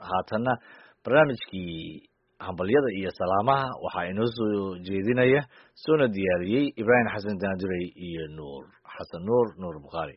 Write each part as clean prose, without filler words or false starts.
haatanna barnaamijkii hambalyada iyo salaamaha waxaa inoo soo jeedinaya soona diyaariyey Ibrahim Xasan Daanduray iyo Nuur Xasan Nuur Bukhari.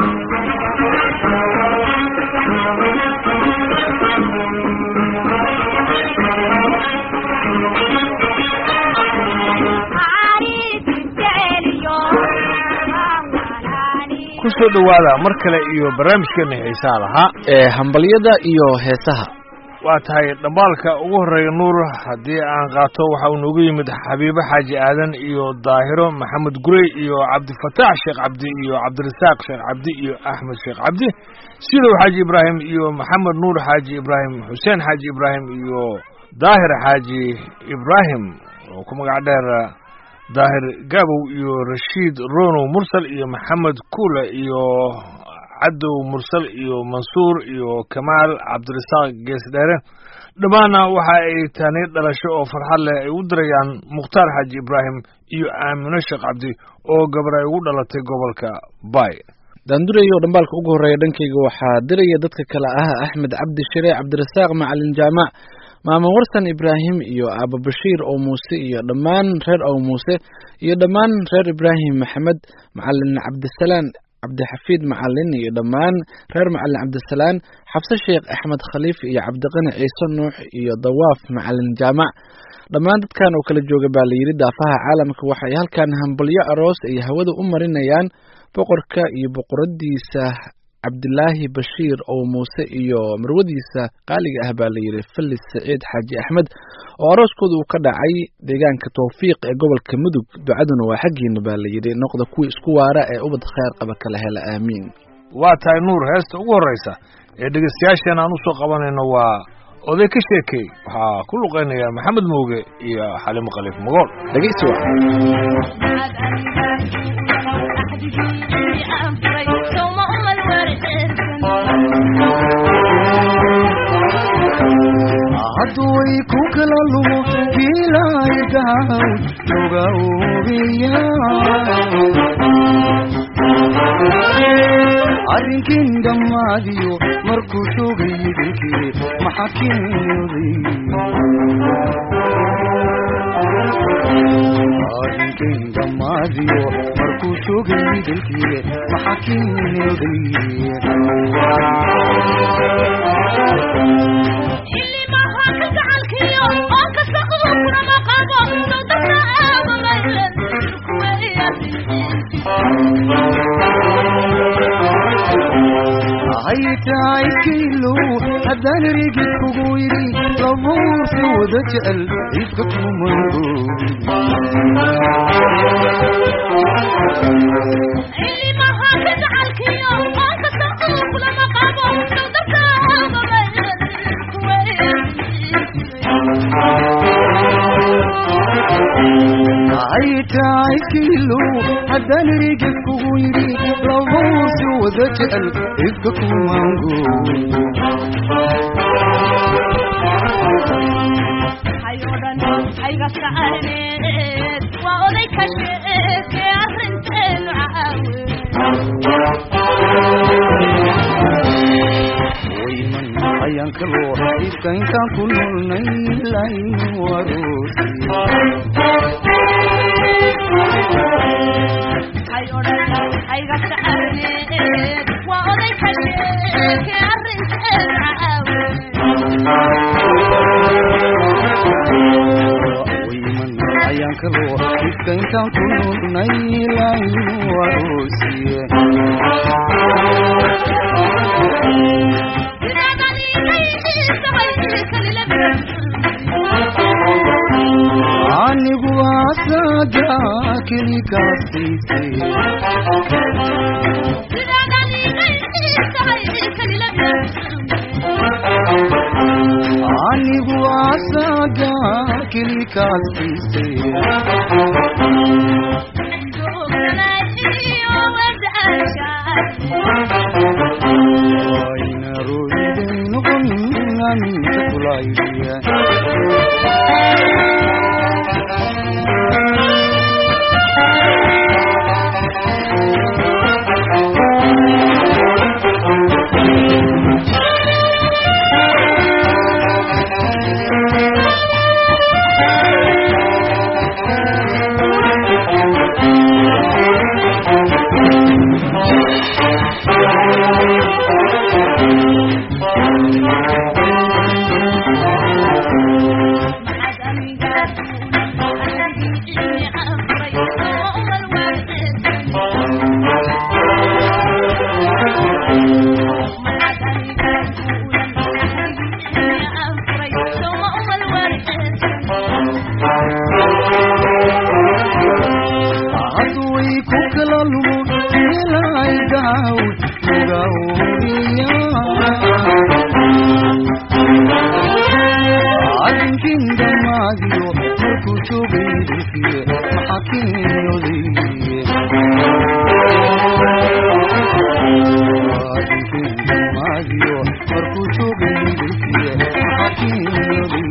kusoo dhawaada mar kale iyo barnaamijkeena xiisaha lahaa ee hambalyada iyo heesaha. waa tahay dhambaalka ugu horeeya Nuur haddii aan qaato waxa uu noogu yimid Xabiibo Xaaji Aadan iyo Daahiro Maxamed Gurey iyo Cabdifataax Sheekh Cabdi iyo Cabdirasaaq Sheekh Cabdi iyo Axmed Sheekh Cabdi Sidow Xaaji Ibrahim iyo Maxamed Nuur Xaaji Ibrahim Xuseen Xaaji Ibrahim iyo Daahir Xaaji Ibrahim oo ku magac dheer Daahir Gabow iyo Rashid Rono Mursal iyo Maxamed Kula iyo Cadow Mursal iyo Mansuur iyo Kamaal Cabdirasaaq Geesdheere dhammaanna waxa ay taani dhalasho oo farxad leh ay u dirayaan Mukhtaar Xaaji Ibrahim iyo Aamino Sheekh Cabdi oo gabar ay ugu dhalatay gobolka Bay. Daanduray oo dhambaalka ugu horeeya dhankayga waxaa diraya dadka kale ah Axmed Cabdi Shire Cabdirasaaq Macalin Jaamac Maama Warsan Ibrahim iyo Abu Bashir oo Muuse iyo dhammaan reer oo Muuse iyo dhammaan reer Ibrahim Maxamed Macalin Cabdisalaan Cabdi Xafiid Macalin iyo dhammaan reer Macalin Cabdisalaan Xafsa Sheekh Axmed Khaliif iyo Cabdiqani Ciise Nuux iyo Dawaaf Macalin Jaamac dhammaan dadkan oo kala jooga baa la yiri daafaha caalamka waxa ay halkan hambalyo aroos ay hawada u marinayaan boqorka iyo boqoradiisa Cabdilaahi Bashir oo Muuse iyo marwadiisa qaaliga ah baa la yiri Falis Saciid Xaaji Axmed oo arooskoodu uu ka dhacay deegaanka Tawfiiq ee gobolka Mudug ducaduna waa xaqiina baa la yiri noqda kuwa isku waara ee ubad khayr qaba kala hela aamiin. waa tahay Nuur heesta ugu horeysa ee dhageystayaashana aan u soo qabanayno waa oday ka sheekay waxa ku luqeynaya Maxamed Mooge iyo Xalimo Khaliif Mogool. dhageysi aduy ku kala lumo gilaydaw joga ubiya arrinkin dhammaadiyo markuu joogay dilkii maxakiinooday arrinkin dhammaadiyo markuu joogay dilkii maxakiinooday haytaay kilo haddaan rigid kugu yidhi labuursi wada jecel iibka kumango haytaay kilo haddaan rigid kugu yidhi labuursi wada jecel iibka kumango hayodan ayga saareed waa oday ka sheekay arrinteenu caawe wayman ayaan kaloo iibka intaan ku noolnay layn waroosi hayodan ayga saareed waa oday ka sheekay arrinteenu caawe wayman ayaan kaloo iibka intaan ku noolnay layn waroosi anigu asaga keli kaasiisay anigu asaga keli kaasiisay wayna roiday noqon aminka kulaydiya maagiyo markuu joogay dhulkiye maxaa keenyoday maagiyo markuu joogay dhulkiye maxaa keenyoday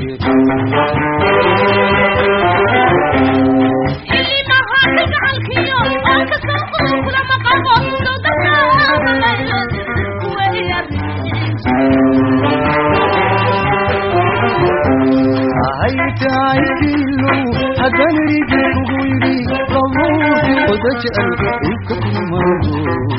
haytaaykiilo haddaan rigi kugu yidhi qabuusi wada jecel iibka kumaago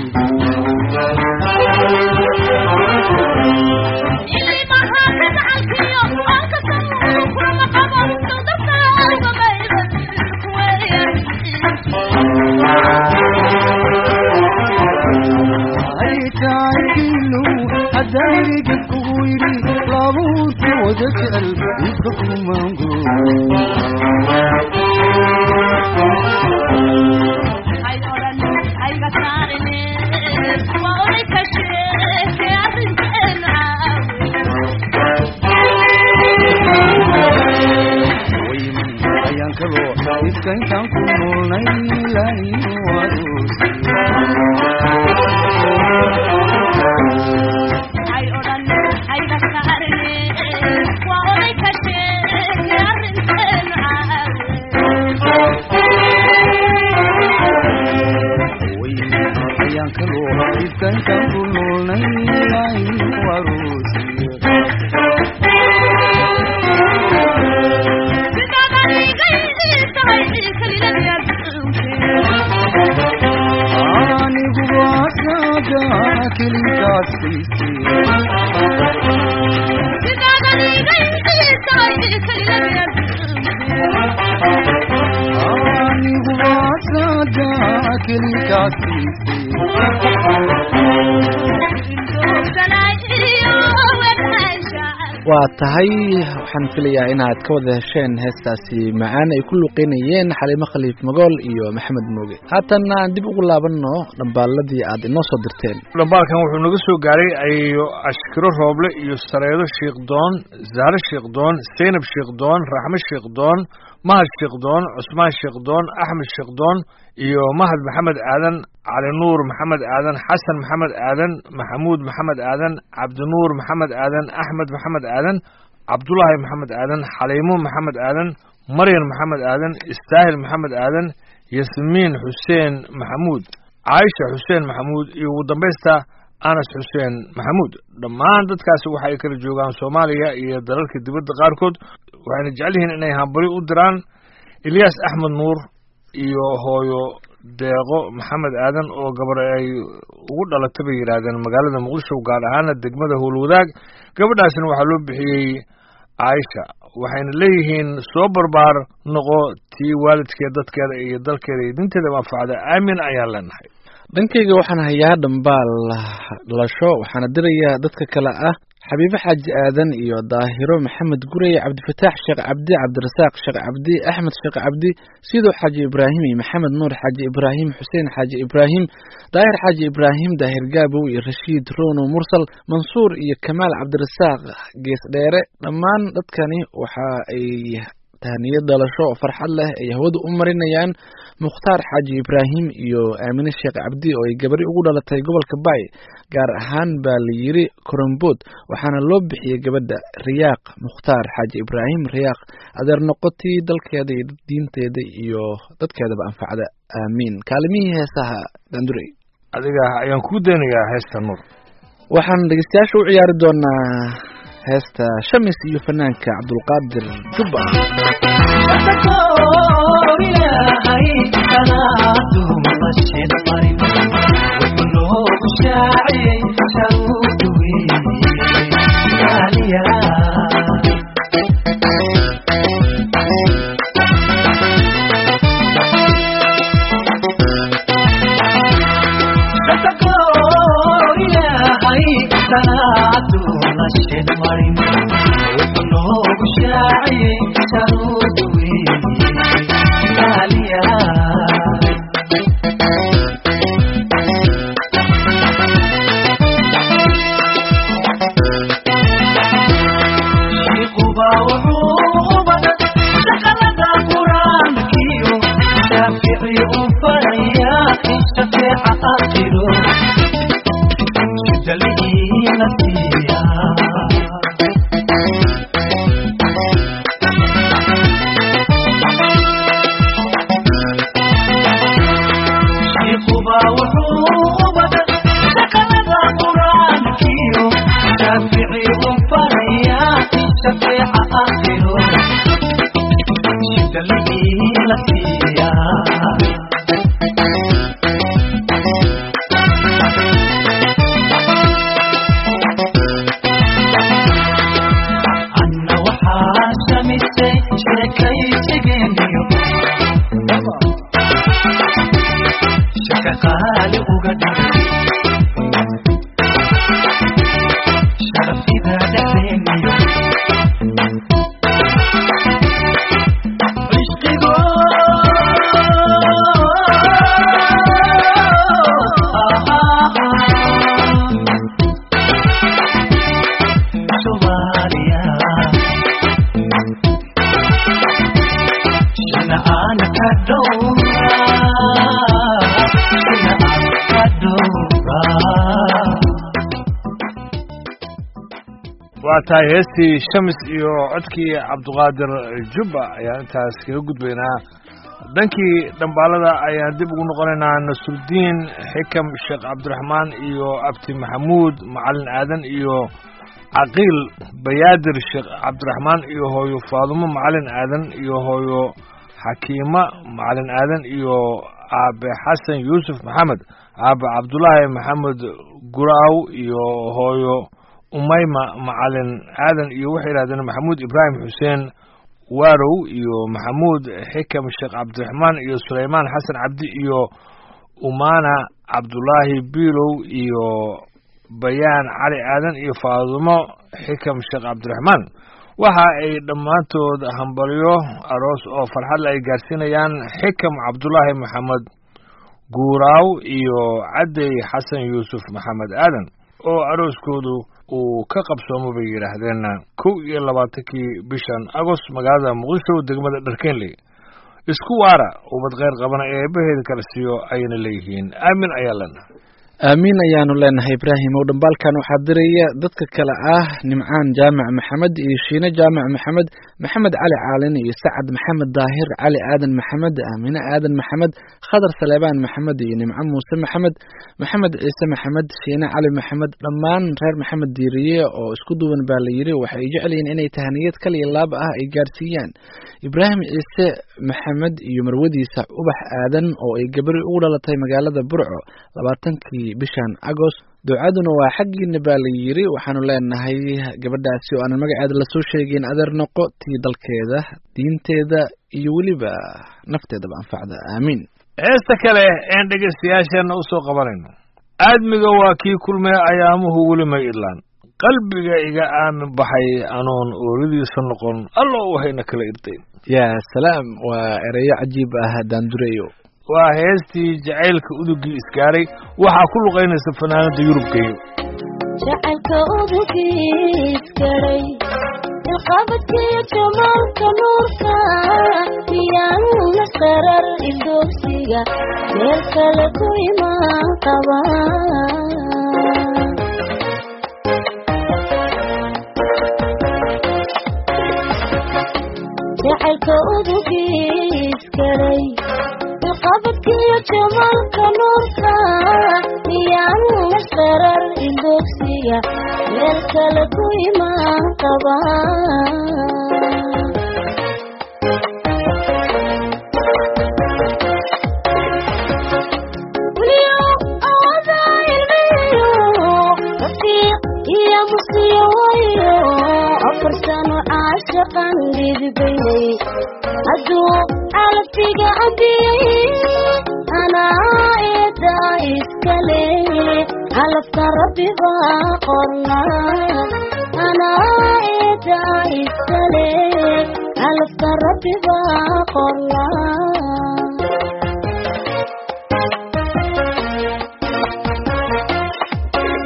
haytaaykiilo haddaan rigi kugu yidhi qabuusi wada jecel iibka kumaago ayaan kaloo iska intaan ku noolnay ilaahay ayaan kaloo iska intaan ku noolnay ilaahay anigu waasaada keligaas anigu waasaada keligaas waa tahay waxaan filayaa inaad ka wada hesheen heestaasi macaan ay ku luqeynayeen xaliimo khaliif magool iyo maxamed mooge haatanna aan dib ugu laabanno dhambaaladii aad inoo soo dirteen dhambaalkan wuxuu naga soo gaaray ayo ashkiro rooble iyo sareedo sheekdoon zahre sheekdoon seynab sheekdoon raxme sheekdoon mahad sheekdoon cusmaan sheekdoon axmed sheekdoon iyo mahad maxamed aadan cali nuur maxamed aadan xasan maxamed aadan maxamuud maxamed aadan cabdinuur maxamed aadan axmed maxamed aadan cabdulaahi maxamed aadan xaliimo maxamed aadan maryan maxamed aadan istaahil maxamed aadan yasmiin xuseen maxamuud caaisha xuseen maxamuud iyo ugu dambaysta anas xuseen maxamuud dhammaan dadkaasi waxa ay kala joogaan soomaaliya iyo dalalka dibadda qaarkood waxayna jecel yihiin inay hambali u diraan ilyaas axmed nuur iyo hooyo deeqo maxamed aadan oo gabar ay ugu dhalatay bay yidhaahdeen magaalada muqdisho gaar ahaana degmada howlwadaag gabadhaasina waxaa loo bixiyey caaisha waxayna leeyihiin soo barbaar noqo tii waalidkeed dadkeeda iyo dalkeeda iyo dinteeda manfacda aamin ayaan leenahay dhankayga waxaan hayaa dhambaal dhalasho waxaana dirayaa dadka kale ah xabiibo xaaji aadan iyo daahiro maxamed gurey cabdifataax sheekh cabdi cabdirasaaq sheekh cabdi axmed sheekh cabdi sidoo xaaji ibraahim iyo maxamed nuur xaaji ibraahim xuseen xaaji ibraahim daahir xaaji ibraahim daahir gaabow iyo rashiid rono mursal mansuur iyo kamaal cabdirasaaq gees dheere dhammaan dadkani waxa ay tahniyad dhalasho oo farxad leh ay hawada u marinayaan mukhtaar xaaji ibraahim iyo aamine sheekh cabdi oo ay gabari ugu dhalatay gobolka baay gaar ahaan baa la yiri korombood waxaana loo bixiyey gabadha riyaaq mukhtaar xaaji ibraahim riyaaq adeer noqotii dalkeeda iyo diinteeda iyo dadkeedaba anfacda aamiin kaalimihii heesaha dandurey adiga ayaan kuu daynayaa heesta nuur waxaan dhegeystayaasha u ciyaari doonaa heesta shamis iyo fanaanka cabdulqaadir jubba وحوبة شافعي وفريا الشفيع آخره جلينا فيها شيخ باوحوبة شكل قرآن كيو شافعي وفريا الشفيع آخره جلينا فيها شكالي وقدر شرفي بعدين عشقي شواليا شنا أنا كدو waa tahay heestii shamis iyo codkii cabdiqaadir jubba ayaan intaas kaga gudbaynaa dhankii dhambaalada ayaan dib ugu noqonaynaa nasrudiin xikam sheekh cabdiraxmaan iyo abti maxamuud macalin aadan iyo caqiil bayaadir sheekh cabdiraxmaan iyo hooyo faadumo macalin aadan iyo hooyo xakiima macalin aadan iyo aabe xasan yuusuf maxamed aabe cabdulaahi maxamed guraaw iyo hooyo umayma macalin aadan iyo waxay yidhahdeen maxamuud ibraahim xuseen waarow iyo maxamuud xikam sheekh cabdiraxmaan iyo sulaymaan xasan cabdi iyo umaana cabdulaahi biilow iyo bayaan cali aadan iyo faadumo xikam sheekh cabdiraxmaan waxa ay dhammaantood hambalyo aroos oo farxadle ay gaarsiinayaan xikam cabdulaahi maxamed guuraaw iyo cadey xasan yuusuf maxamed aadan oo arooskoodu uu ka qabsoomo bay yidhaahdeen 21 bishan agost magaalada muqdisho degmada dharkeenley isku waara ubad kheyr qabana ee eebbaheeda kala siiyo ayayna leeyihiin aamin ayaa lena aamiin ayaanu leenahay ibraahim oo dhambaalkan waxaa diraya dadka kale ah nimcaan jaamac maxamed iyo shiine jaamac maxamed maxamed cali caalin iyo sacad maxamed daahir cali aadan maxamed aamine aadan maxamed khadar saleebaan maxamed iyo nimco muuse maxamed maxamed ciise maxamed shiine cali maxamed dhammaan reer maxamed diiriye oo isku duwan baa la yidhi waxay jecel yihiin inay tahaniyad kaliya laab ah ay gaarsiiyaan ibraahim ciise maxamed iyo marwadiisa ubax aadan oo ay gabari ugu dhalatay magaalada burco 20 bishan agost ducaduna waa xaggiina baa la yiri waxaanu leenahay gabadhaasi oo aan magaceeda la soo sheegin adeer noqo tii dalkeeda diinteeda iyo waliba nafteedaba anfacda aamiin heesta kale een dhegeystayaashana u soo qabanayno aadmiga waa kii kulmay ayaamuhu weli ma idlaan qalbiga iga aamin baxay anoon ooridiisa noqon allo waxayna kala irteen yaa salaam waa erayo cajiib ah daandureeyo waa heestii jacaylka udugii isgaaray waxaa ku luqaynaysa fanaanada yurubkeeyo jacaylka udugii isgaaray ilqabadkiyo jamaalka nuurka miyaan la qarar ildoogsiga meel kale ku imaan qaba jacaylka udugii isgaaray qabadkiyo jamaalka nuurka miyaan la qarar ildoogsiga meel kale ku imaan qaba weliyo awada ilmiyo rafiiq iyo musiyo wayo 4 sano caashaqan dhidibaynay hadduu calabtiga cadiyey anaa eeda iskale calabka rabbi baa qorna anaa eeda iskale calabka rabbi baa qorna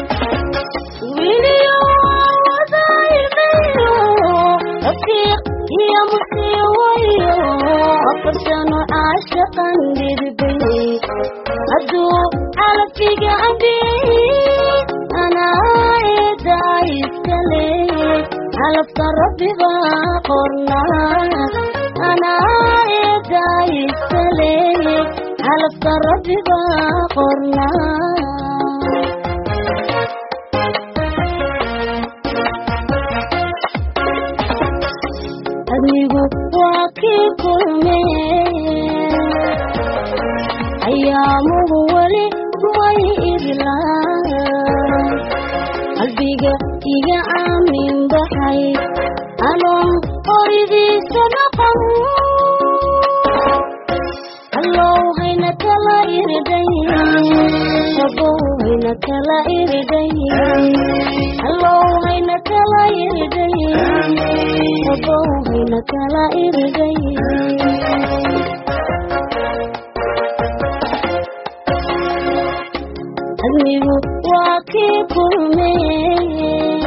wiliyo wada ilmayo rafiiq يا مسيويو أفرسانو عاشقا للبني أدو على فيك عندي أنا دايس كلي على افطر ربي باقرنا أنا دايس كلي على افطر ربي باقرنا أدنيقو واكي كلمين أيامه ولي ويئذلا قلبيك إيجا آمين بحي أنهم أريدي سنقم الله هينك لا إردين ربو هينك لا إردين الله هينك لا إردين ربو هينك لا إردين أدنيقو واكي كلمين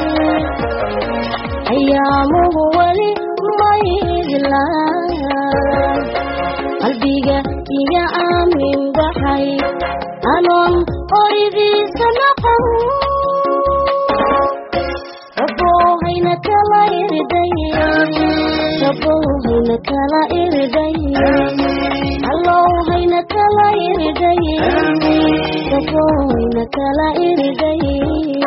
أيامه ولي ويئذلا قلبيك إيجا آمين بحي أنهم أريدي سنقم ربو هينك لا إردين ربو هينك لا إردين الله هينك لا إردين ربو هينك لا إردين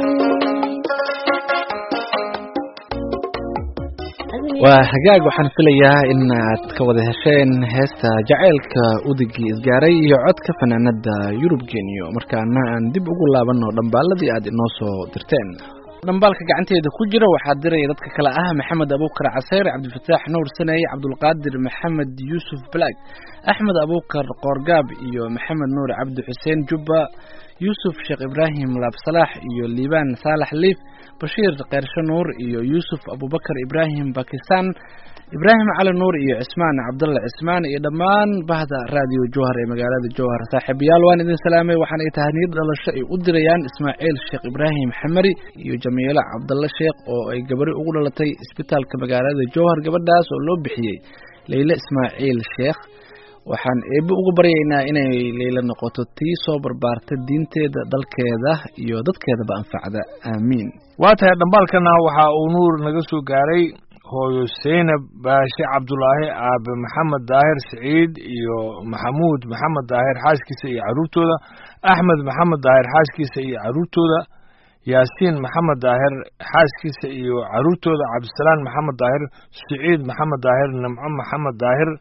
waa hagaag waxaan filayaa in aad ka wada hesheen heesta jacaylka udugii isgaaray iyo codka fanaanada Yurub Genyo markaana aan dib ugu laabano dhambaaladii aad inoo soo dirteen dhambaalka gacanteeda ku jira waxaa diray dadka kale ah Maxamed Abuukar Casayr Cabdifataax Nuur Sanay Cabdulqaadir Maxamed Yuusuf Black Axmed Abuukar Qorgaab iyo Maxamed Nuur Cabdi Xuseen Jubba Yusuf Sheekh Ibrahim Laab Salax iyo Liibaan Saalax Liif Bashir Qeyrshe Nuur iyo Yusuf Abubakar Ibrahim Pakistan Ibrahim Cali Nuur iyo Cismaan Cabdulla Cismaan iyo dhammaan bahda Radio Jowhar ee magaalada Jowhar saaxiibayaal waan idin salaamay waxaan ay tahniyad dhalasho ay u dirayaan Ismaaciil Sheekh Ibrahim Xamari iyo Jamiila Cabdulla Sheekh oo ay gabadhi ugu dhalatay isbitaalka magaalada Jowhar gabadhaas oo loo bixiyay Leila Ismaaciil Sheekh waxaan eebbe ugu baryaynaa inay Leila noqoto tii soo barbaarta diinteeda dalkeeda iyo dadkeedaba anfacda aamiin waa tahay dhambaalkana waxa uu nuur naga soo gaaray hooyo Seynab Baashi Cabdulaahi aabe Maxamed Daahir Saciid iyo Maxamuud Maxamed Daahir xaaskiisa iyo caruurtooda Axmed Maxamed Daahir xaaskiisa iyo caruurtooda Yaasiin Maxamed Daahir xaaskiisa iyo caruurtooda Cabdisalaan Maxamed Daahir Saciid Maxamed Daahir Nimco Maxamed Daahir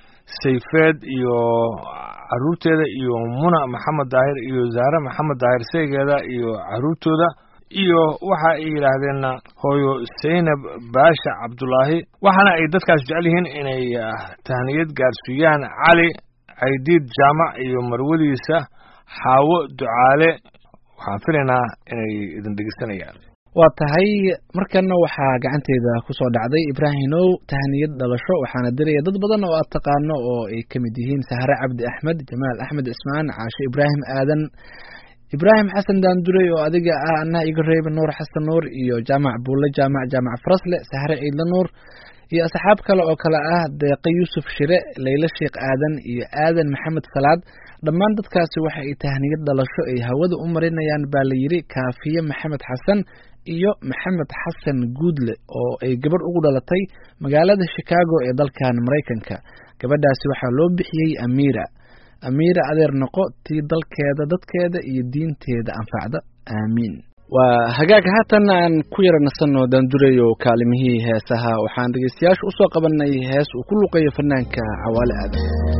Sayfeed iyo caruurteeda iyo Muna Maxamed Daahir iyo Zahra Maxamed Daahir saygeeda iyo caruurtooda iyo waxa ay yiraahdeen hooyo Seynab Baasha Cabdulaahi waxana ay dadkaas jecel yihiin inay tahniyad gaarsiiyaan Cali Aydiid Jaamac iyo marwadiisa Xaawo Ducaale waxaan filaynaa inay idin dhegeysanayaan waa tahay markana waxaa gacanteeda ku soo dhacday Ibraahimow tahniyad dhalasho waxaana diray dad badan oo aad taqaano oo ay kamid yihiin Sahra Cabdi Axmed Jamaal Axmed Ismaan Caashe Ibraahim Aadan Ibraahim Xasan Daanduray oo adiga ah anna iga reeb Nuur Xasan Nuur iyo Jaamac Buule Jaamac Farasle Sahra Ciid Nuur iyo asxaab kale oo kala ah Deeqa Yuusuf Shire Leila Sheekh Aadan iyo Aadan Maxamed Salaad dhammaan dadkaasi waxa ay tahniyad dhalasho ay hawada u marinayaan baa la yiri Kaafiye Maxamed Xasan iyo Maxamed Xasan Guudle oo ay gabar ugu dhalatay magaalada Chicago ee dalkan Mareykanka gabadhaasi waxa loo bixiyay Amira adeer noqo tii dalkeeda dadkeeda iyo diinteeda anfacda aamiin waa hagaag haatan aan ku yaranasano Daandureeyo kaalimihii heesaha waxaan dhageystayaasha u soo qabanay hees uu ku luqeeyo fanaanka Cawaale Aadan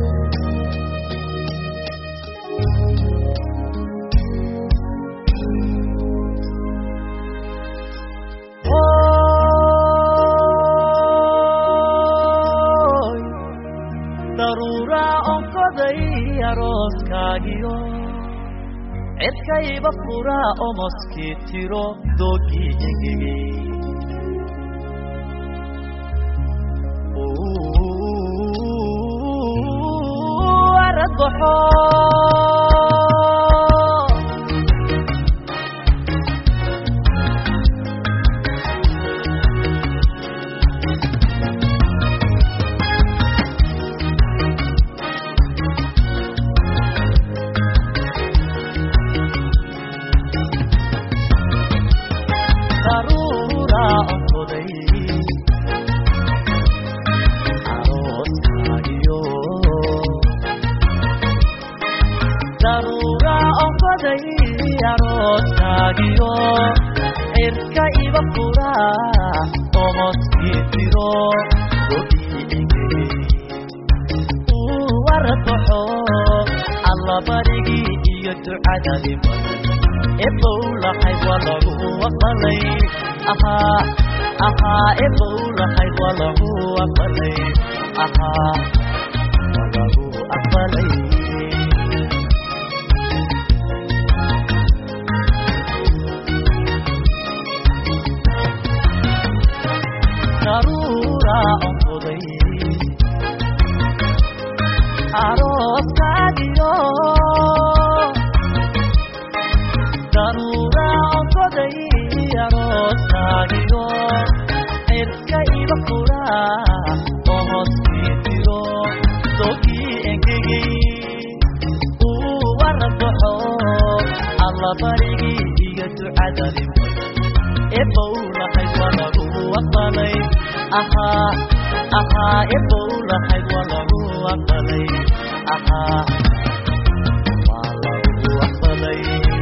arooskaagiyo cidkayba furaa oo moskii tiro doogii engegey araggoxo hooskaagiyo cirka iba furaa oo hooskii tiro godhiigay uu warbaxo alla barigii iyo ducadadii badan ebow lahayd waa lagu aqbalay ebow lahayd waa lagu aqbalay waa lagu aqbalay daruura onkoday arooskaagiyo daruura onkoday arooskaagiyo cirka iba furaa oo hooskii tiro dogii engegay uu warbaxo alla barigii iyo ducadadii ebow lahayd waa lagu aqbalay ebow lahayd waa lagu aqbalay waa lagu aqbalay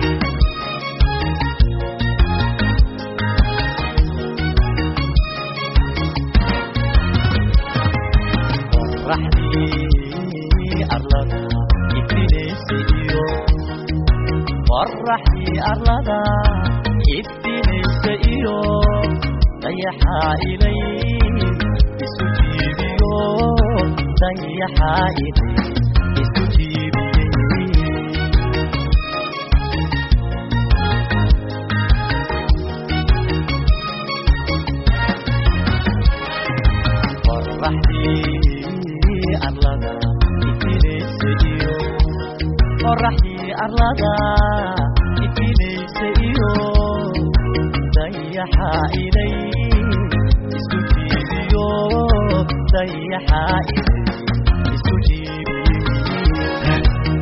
qorraxdii arlada ifinaysay iyo qorraxdii arlada ifinaysay iyo dayaxaa ilay isu jiibiyo dayaxaa ilay isu jiibiyey qorraxdii arlada ifinaysay iyo qorraxdii arlada ifinaysay iyo dayaxaa ilay isu jiibiyo dayaxaa ilay isu jiibiyey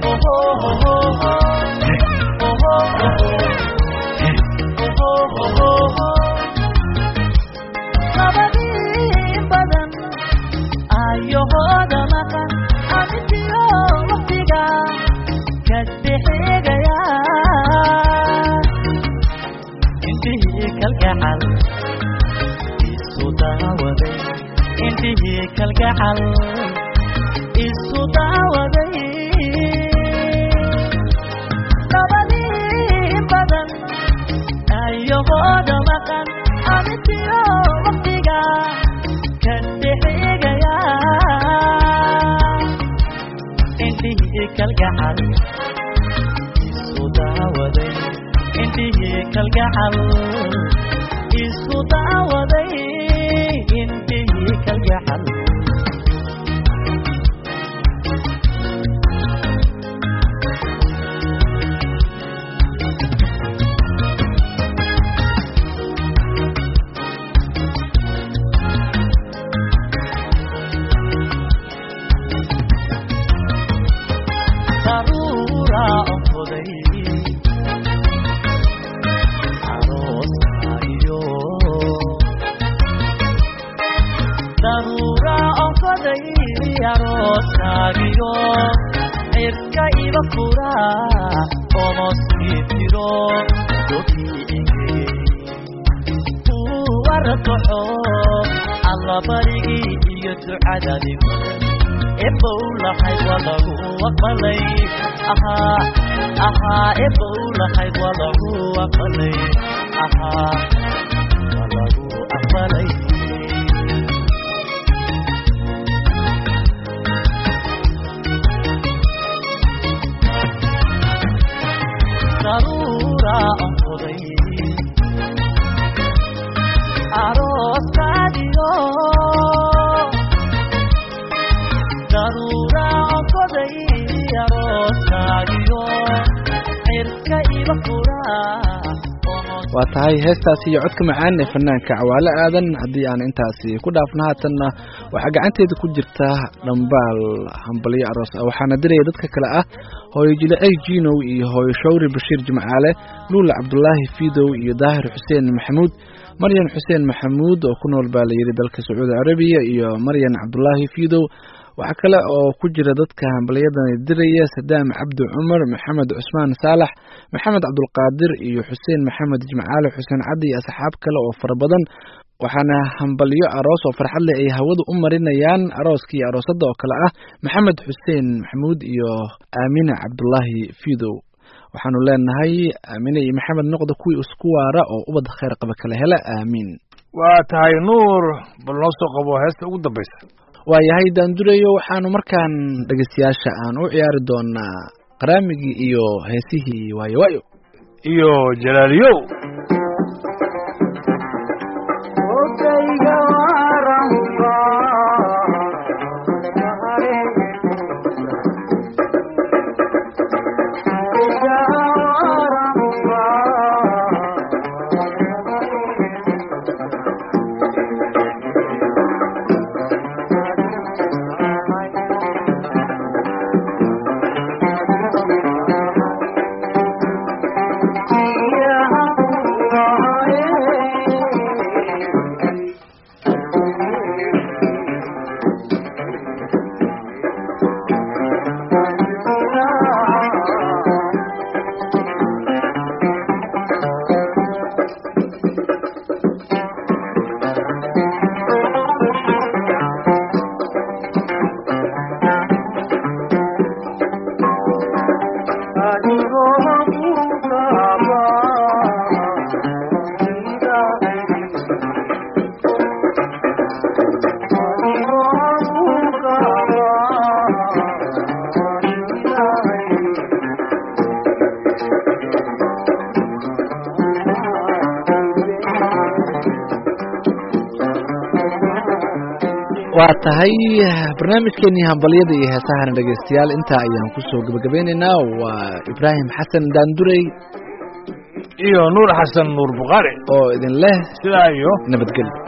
labadii badan ayahooda maqan amitiyo waqtiga kadbixigaya indhihii kalgacal isu daawaday indhihii kalgacal isu daawaday labadii badan ayahooda maqan amitiyo waqtiga kadbixigaya indhihii kalgacal isu daawaday indhihii kalgacal isu daawaday indhihii kalgacal daruura onkoday daruura onkoday arooskaagiyo cirka iba furaa oo hooskii tiro dogii engegay uu warbaxo alla barigii iyo ducadadii badan ebow lahayd waa lagu aqbalay ebow lahayd waa lagu aqbalay waa lagu aqbalay daruura onkoday arooskaagiyo daruura onkoday arooskaagiyo cirka iba furaa waa tahay heestaasi iyo codka macaan ee fanaanka Cawaale Aadan haddii aan intaasi ku dhaafno haatanna waxaa gacanteeda ku jirta dhambaal hambalyo aroos waxaana diraya dadka kale ah hooyo Jile Jinow iyo hooyo Shawri Bashiir Jimcaale Luula Cabdullaahi Fiidow iyo Daahir Xuseen Maxamuud Maryan Xuseen Maxamuud oo ku nool baa la yiri dalka Sacuudi Carabiya iyo Maryan Cabdullaahi Fiidow waxaa kale oo ku jira dadka hambalyadan diraya Sadaam Cabdi Cumar, Maxamed Cusmaan Saalax, Maxamed Cabdulqaadir iyo Xuseen Maxamed Jimcaale, Xuseen Cadi iyo asxaab kale oo fara badan. waxaana hambalyo aroos oo farxad leh ay hawada u marinayaan arooskii iyo aroosadda oo kale ah Maxamed Xuseen Maxamuud iyo Aamina Cabdullaahi Fiidow. waxaanu leenahay Aamina iyo Maxamed noqdo kuwii isku waara oo ubad khayr qaba kala hela aamiin. waa tahay nuur bal noo soo qabo heesta ugu dambaysa. waayahay daandureyo waxaanu markaan dhegeystayaasha aan u ciyaari doonaa qaraamigii iyo heesihii waayo waayo iyo jalaaliyow. waa tahay barnaamijkeenii hambalyada iyo heesahana dhegeystayaal intaa ayaan kusoo gabagabeynaynaa. waa Ibraahim Xasan Daandurey iyo Nuur Xasan Nuur Buqaari oo idin leh sidaa iyo nabadgelyo.